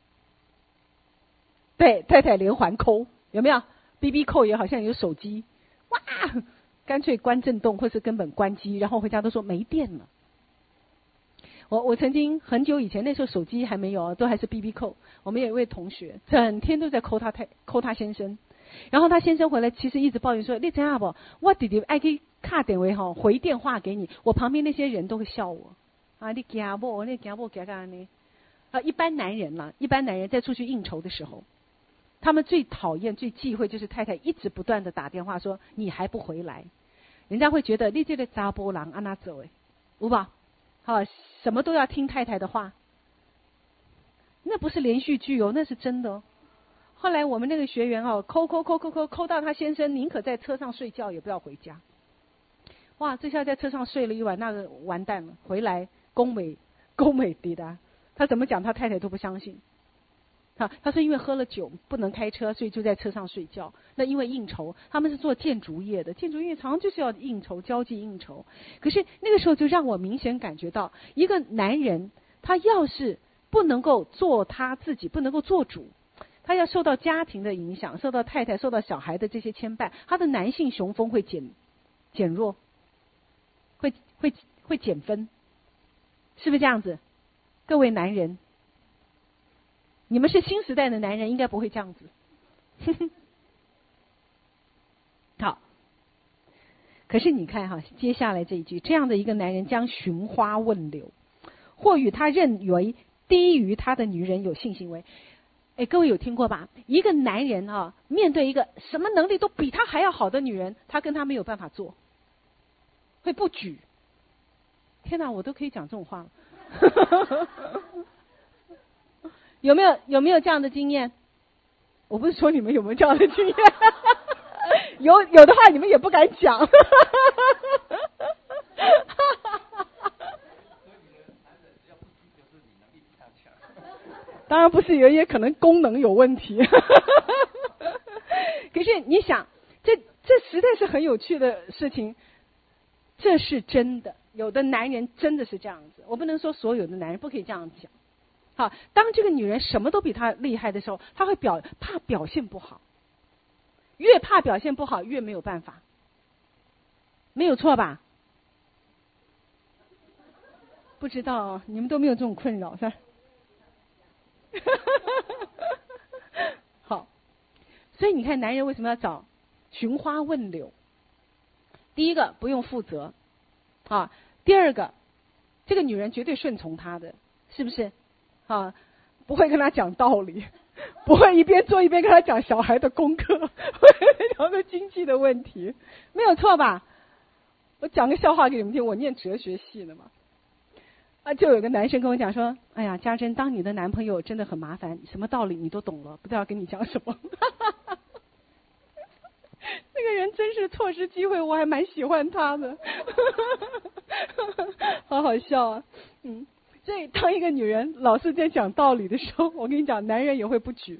对，太太连环扣，有没有 ？BB 扣也好像有手机，哇，干脆关震动或是根本关机，然后回家都说没电了。我曾经很久以前，那时候手机还没有，都还是 BB 扣。我们有一位同学，整天都在扣他先生，然后他先生回来，其实一直抱怨说：“你知道不？我弟弟爱去卡点位哈回电话给你，我旁边那些人都会笑我啊，你惊不？你惊不？惊干呢？一般男人在出去应酬的时候，他们最讨厌、最忌讳就是太太一直不断的打电话说你还不回来，人家会觉得你这个查甫人按哪走有吧？好，什么都要听太太的话，那不是连续剧那是真的。后来我们那个学员扣到他先生宁可在车上睡觉也不要回家。哇，这下在车上睡了一晚，那个完蛋了，回来宫美敌的，他怎么讲他太太都不相信。他说因为喝了酒不能开车，所以就在车上睡觉。那因为应酬，他们是做建筑业的，建筑业常常就是要应酬，交际应酬。可是那个时候就让我明显感觉到，一个男人他要是不能够做他自己，不能够做主，他要受到家庭的影响，受到太太、受到小孩的这些牵绊，他的男性雄风会减弱，会减分，是不是这样子？各位男人，你们是新时代的男人，应该不会这样子。好，可是你看接下来这一句，这样的一个男人将寻花问柳，或与他认为低于他的女人有性行为。各位有听过吧？一个男人面对一个什么能力都比他还要好的女人，他跟他没有办法做，会不举。天哪，我都可以讲这种话了。有没有这样的经验？我不是说你们有没有这样的经验，有的话你们也不敢讲。当然不是，也可能功能有问题。可是你想，这实在是很有趣的事情，这是真的。有的男人真的是这样子，我不能说所有的男人，不可以这样讲。好，当这个女人什么都比他厉害的时候，他会怕表现不好，越怕表现不好，越没有办法，没有错吧？不知道你们都没有这种困扰是吧？好，所以你看，男人为什么要找寻花问柳？第一个不用负责第二个，这个女人绝对顺从他的，是不是？不会跟他讲道理，不会一边做一边跟他讲小孩的功课，会聊个经济的问题，没有错吧？我讲个笑话给你们听，我念哲学系的嘛。就有个男生跟我讲说：“哎呀，家珍，当你的男朋友真的很麻烦，什么道理你都懂了，不知道跟你讲什么。”那个人真是错失机会，我还蛮喜欢他的，好好笑啊。 所以当一个女人老是在讲道理的时候，我跟你讲，男人也会不举。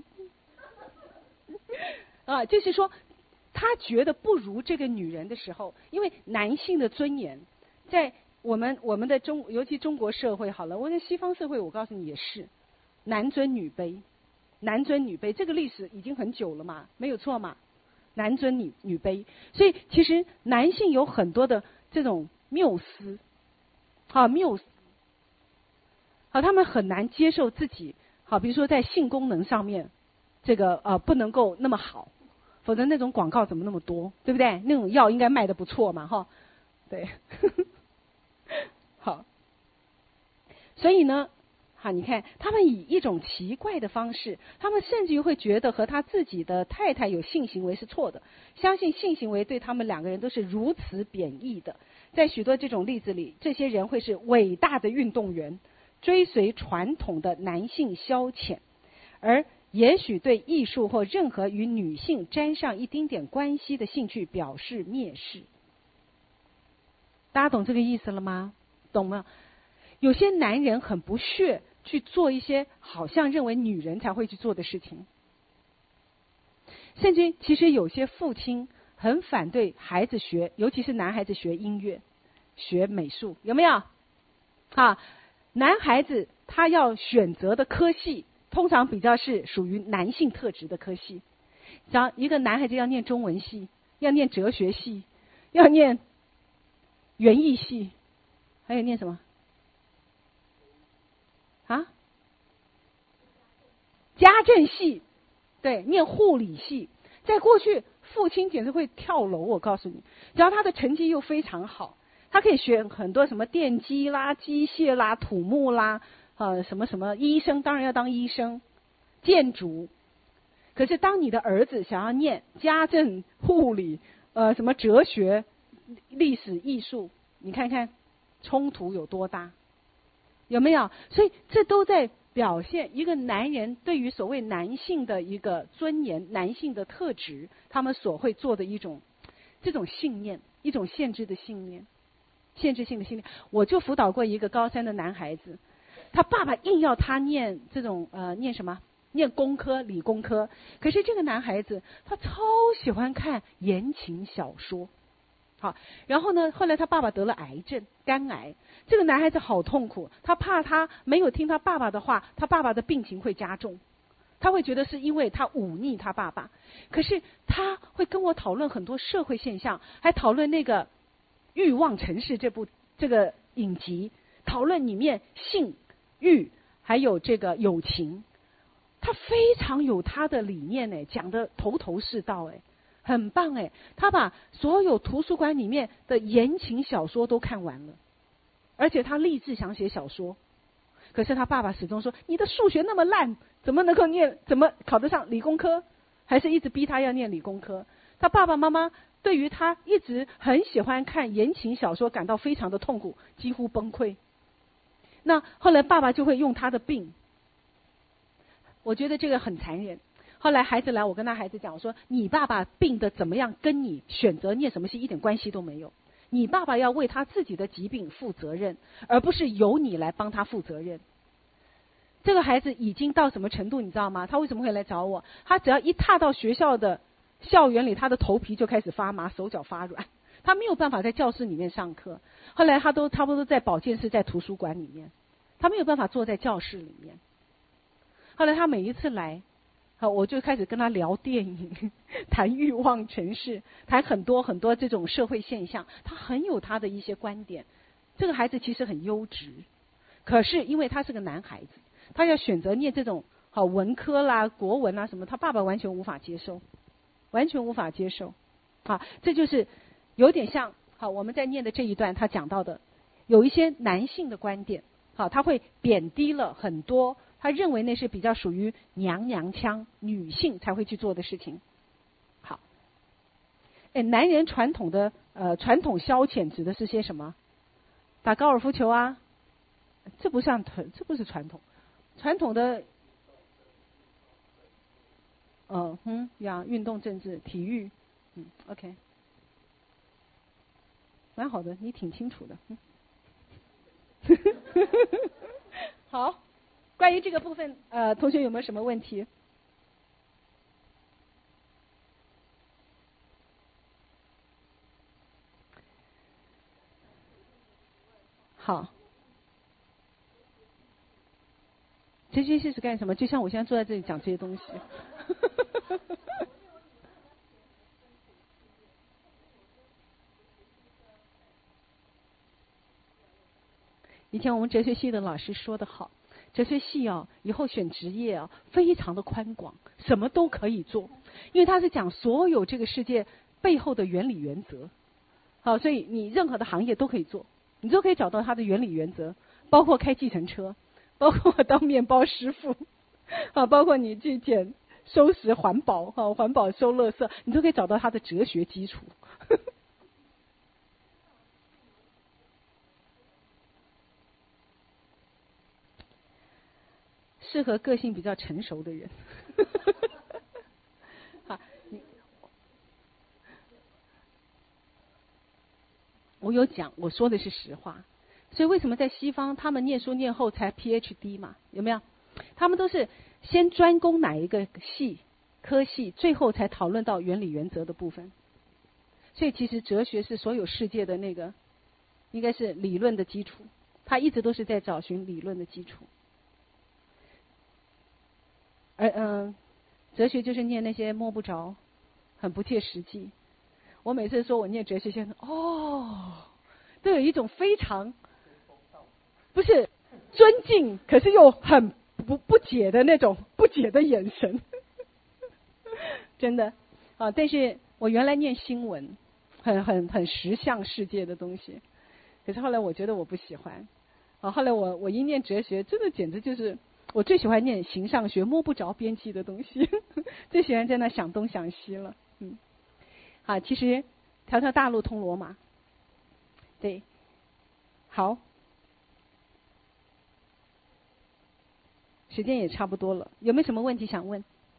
就是说他觉得不如这个女人的时候，因为男性的尊严在我们的尤其中国社会好了，我在西方社会我告诉你也是男尊女卑，男尊女卑，这个历史已经很久了嘛，没有错嘛，男尊女卑。所以其实男性有很多的这种谬思，谬思，他们很难接受自己，比如说在性功能上面这个不能够那么好，否则那种广告怎么那么多，对不对？那种药应该卖得不错嘛，对。好，所以呢，你看他们以一种奇怪的方式，他们甚至于会觉得和他自己的太太有性行为是错的，相信性行为对他们两个人都是如此贬义的。在许多这种例子里，这些人会是伟大的运动员，追随传统的男性消遣，而也许对艺术或任何与女性沾上一丁点关系的兴趣表示蔑视。大家懂这个意思了吗？懂吗？有些男人很不屑去做一些好像认为女人才会去做的事情，甚至其实有些父亲很反对孩子学，尤其是男孩子学音乐、学美术，有没有？男孩子他要选择的科系通常比较是属于男性特质的科系，像一个男孩子要念中文系，要念哲学系，要念园艺系，还有念什么？家政系，对，念护理系。在过去，父亲简直会跳楼，我告诉你，只要他的成绩又非常好，他可以学很多什么电机啦、机械啦、土木啦，什么什么医生，当然要当医生，建筑。可是当你的儿子想要念家政、护理，什么哲学、历史、艺术，你看看冲突有多大，有没有？所以这都在表现一个男人对于所谓男性的一个尊严、男性的特质，他们所会做的一种这种信念，一种限制的信念，限制性的信念。我就辅导过一个高3的男孩子，他爸爸硬要他念这种念什么？念工科、理工科。可是这个男孩子他超喜欢看言情小说。好，然后呢，后来他爸爸得了癌症，肝癌。这个男孩子好痛苦，他怕他没有听他爸爸的话，他爸爸的病情会加重。他会觉得是因为他忤逆他爸爸。可是他会跟我讨论很多社会现象，还讨论那个《欲望城市》这个影集，讨论里面性、欲还有这个友情。他非常有他的理念呢，讲得头头是道哎。很棒哎，他把所有图书馆里面的言情小说都看完了，而且他立志想写小说。可是他爸爸始终说：“你的数学那么烂，怎么能够念？怎么考得上理工科？”还是一直逼他要念理工科。他爸爸妈妈对于他一直很喜欢看言情小说感到非常的痛苦，几乎崩溃。那后来爸爸就会用他的病，我觉得这个很残忍。后来孩子来，我跟他孩子讲，我说你爸爸病得怎么样，跟你选择念什么系一点关系都没有。你爸爸要为他自己的疾病负责任，而不是由你来帮他负责任。这个孩子已经到什么程度你知道吗？他为什么会来找我？他只要一踏到学校的校园里，他的头皮就开始发麻，手脚发软，他没有办法在教室里面上课。后来他都差不多在保健室，在图书馆里面，他没有办法坐在教室里面。后来他每一次来，我就开始跟他聊电影，谈欲望城市，谈很多很多这种社会现象。他很有他的一些观点。这个孩子其实很优质，可是因为他是个男孩子，他要选择念这种文科啦、国文啦什么，他爸爸完全无法接受，完全无法接受。这就是有点像我们在念的这一段他讲到的，有一些男性的观点，他会贬低了很多。他认为那是比较属于娘娘腔女性才会去做的事情。好，男人传统消遣指的是些什么？打高尔夫球啊，这不是传统，传统的运动、政治、体育，OK， 蛮好的，你挺清楚的。 好，关于这个部分，同学有没有什么问题？好，哲学系是干什么？就像我现在坐在这里讲这些东西。以前我们哲学系的老师说得好，哲学系以后选职业非常的宽广，什么都可以做，因为他是讲所有这个世界背后的原理原则。好，所以你任何的行业都可以做，你都可以找到它的原理原则，包括开计程车，包括当面包师傅，包括你去收拾环保，环保收垃圾，你都可以找到它的哲学基础。适合个性比较成熟的人。好，我有讲，我说的是实话。所以为什么在西方他们念书念后才 PhD 嘛？有没有？他们都是先专攻哪一个科系，最后才讨论到原理原则的部分。所以其实哲学是所有世界的那个，应该是理论的基础。他一直都是在找寻理论的基础。哲学就是念那些摸不着，很不切实际。我每次说我念哲学，先生都有一种非常不是尊敬，可是又很不解的那种不解的眼神。真的但是我原来念新闻，很实相世界的东西，可是后来我觉得我不喜欢。后来我一念哲学，真的简直就是我最喜欢念形上学，摸不着边际的东西，最喜欢在那想东想西了。好，其实条条大路通罗马。对，好，时间也差不多了，有没有什么问题想问？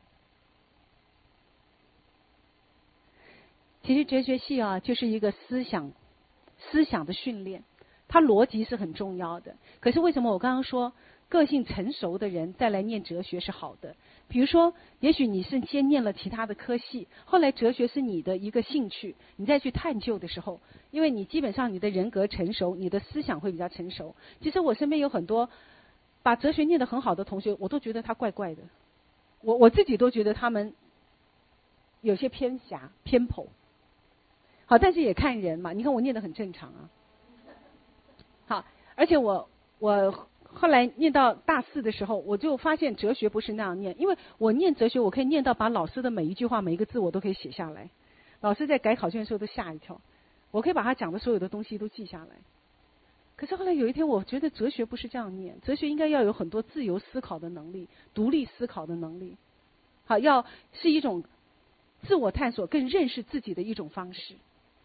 其实哲学系就是一个思想的训练，它逻辑是很重要的。可是为什么我刚刚说个性成熟的人再来念哲学是好的？比如说，也许你是先念了其他的科系，后来哲学是你的一个兴趣，你再去探究的时候，因为你基本上你的人格成熟，你的思想会比较成熟。其实我身边有很多把哲学念得很好的同学，我都觉得他怪怪的，我自己都觉得他们有些偏狭偏颇。好，但是也看人嘛。你看我念得很正常啊。好，而且我后来念到大四的时候，我就发现哲学不是那样念，因为我念哲学，我可以念到把老师的每一句话、每一个字我都可以写下来。老师在改考卷的时候都吓一跳，我可以把他讲的所有的东西都记下来。可是后来有一天，我觉得哲学不是这样念，哲学应该要有很多自由思考的能力、独立思考的能力。好，要是一种自我探索、更认识自己的一种方式。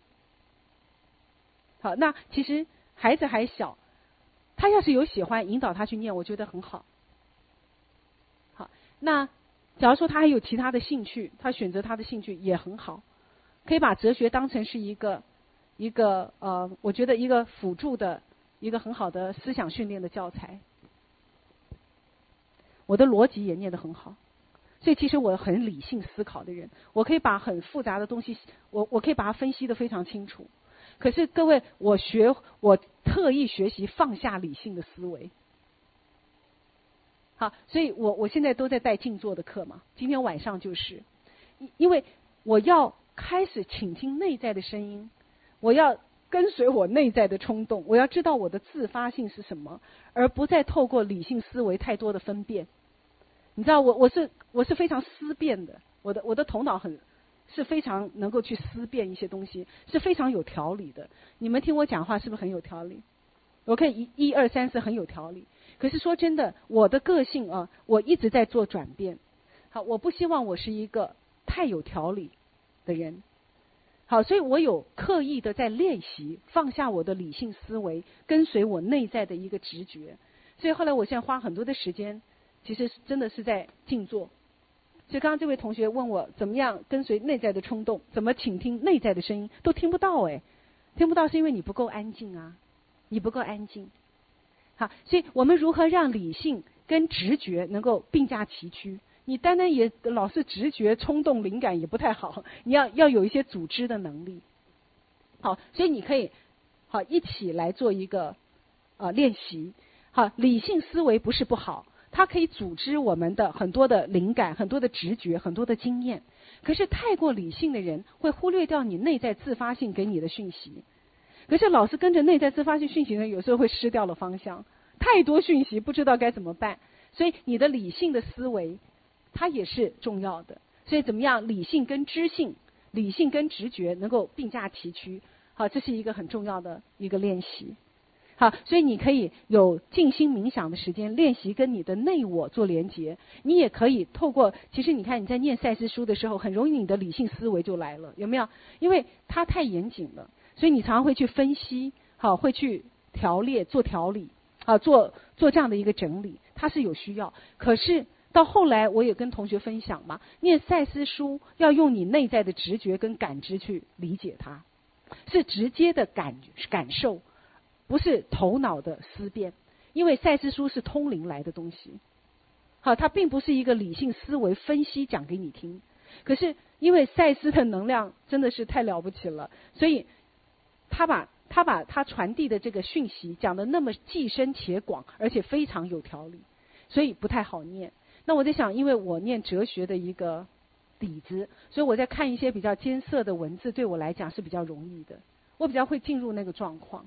好，那其实孩子还小，他要是有喜欢，引导他去念，我觉得很好。好，那假如说他还有其他的兴趣，他选择他的兴趣也很好，可以把哲学当成是一个我觉得一个辅助的一个很好的思想训练的教材。我的逻辑也念得很好，所以其实我很理性思考的人，我可以把很复杂的东西，我可以把它分析得非常清楚。可是各位，我特意学习放下理性的思维。好，所以我现在都在带静坐的课嘛，今天晚上就是，因为我要开始倾听内在的声音，我要跟随我内在的冲动，我要知道我的自发性是什么，而不再透过理性思维太多的分辨。你知道我是非常思辨的，我的头脑是非常能够去思辨一些东西，是非常有条理的。你们听我讲话是不是很有条理？我可以1、2、3、4很有条理。可是说真的，我的个性我一直在做转变。好，我不希望我是一个太有条理的人。好，所以我有刻意的在练习放下我的理性思维，跟随我内在的一个直觉。所以后来我现在花很多的时间，其实真的是在静坐。所以刚刚这位同学问我怎么样跟随内在的冲动，怎么倾听内在的声音，都听不到听不到是因为你不够安静啊，你不够安静。 好，所以我们如何让理性跟直觉能够并驾齐驱？你单单也老是直觉、冲动、灵感也不太好，你要有一些组织的能力。好，所以你可以好一起来做一个练习。好，理性思维不是不好，它可以组织我们的很多的灵感、很多的直觉、很多的经验。可是太过理性的人会忽略掉你内在自发性给你的讯息。可是老是跟着内在自发性讯息呢，有时候会失掉了方向。太多讯息不知道该怎么办，所以你的理性的思维它也是重要的。所以怎么样，理性跟知性、理性跟直觉能够并驾齐驱，好，这是一个很重要的一个练习。好，所以你可以有静心冥想的时间练习跟你的内我做连结。你也可以透过，其实你看你在念赛斯书的时候，很容易你的理性思维就来了，有没有？因为它太严谨了，所以你常常会去分析，好，会去条列、做条理，啊，做这样的一个整理，它是有需要。可是到后来，我也跟同学分享嘛，念赛斯书要用你内在的直觉跟感知去理解它，是直接的感受。不是头脑的思辨，因为赛斯书是通灵来的东西，好，它并不是一个理性思维分析讲给你听。可是因为赛斯的能量真的是太了不起了，所以他把他传递的这个讯息讲得那么既深且广，而且非常有条理，所以不太好念。那我在想，因为我念哲学的一个底子，所以我在看一些比较艰涩的文字，对我来讲是比较容易的，我比较会进入那个状况。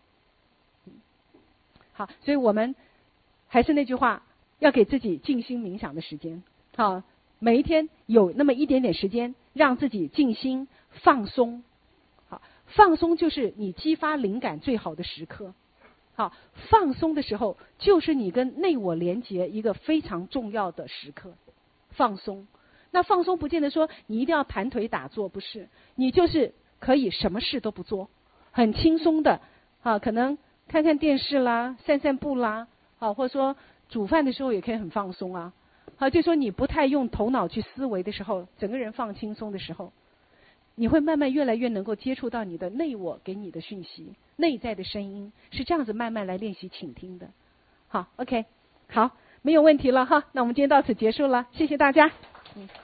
好，所以我们还是那句话，要给自己静心冥想的时间。好，每一天有那么一点点时间，让自己静心放松。好，放松就是你激发灵感最好的时刻。好，放松的时候就是你跟内我连结一个非常重要的时刻。放松，那放松不见得说你一定要盘腿打坐，不是，你就是可以什么事都不做，很轻松的啊，可能看看电视啦，散散步啦，好，或者说煮饭的时候也可以很放松啊。好，就说你不太用头脑去思维的时候，整个人放轻松的时候，你会慢慢越来越能够接触到你的内我给你的讯息，内在的声音，是这样子慢慢来练习倾听的。好 ，OK， 好，没有问题了哈，那我们今天到此结束了，谢谢大家。